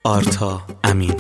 آرتا امین.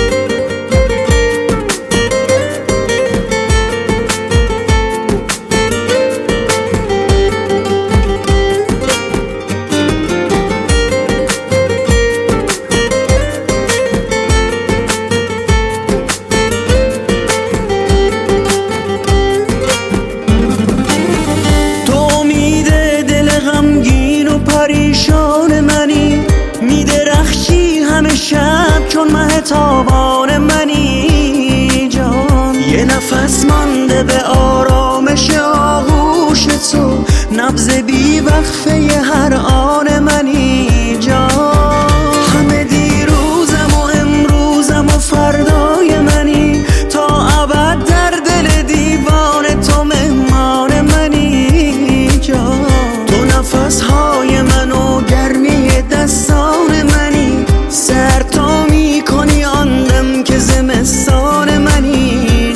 پریشان منی، میدرخشی همه شب چون مهتابان منی جان. یه نفس مانده به آرامش آغوش تو، نبض بی وقفه هر آن منی جان. همه دیروزم و امروزم و فردای منی، تا ابد در دل دیوان تو مهمان منی جان. تو نفس های منو گرمی دستان منی، سر تا میکنی آن دم که زمستان منی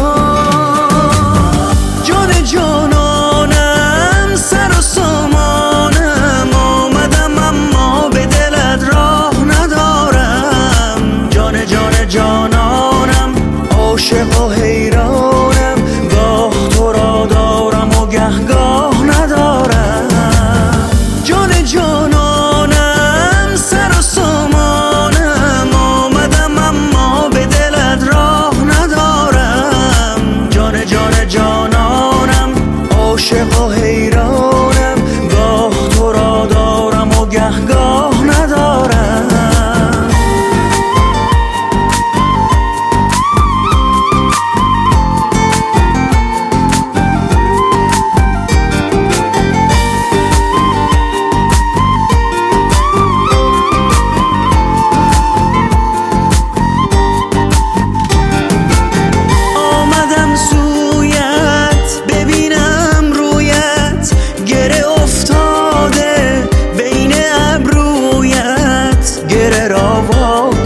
جان. جان جانانم، سر و سامانم، آمدم اما به دلت راه ندارم. جان جان جانانم، عاشق و حیرانم، گاه تو را دارم و گهگاه ندارم. جان جانانم، سر و سامانم، آمدم اما به دلت راه ندارم. جان جان جانانم، عاشق و حیرانم، گاه تو را دارم و گهگاه ندارم. گره را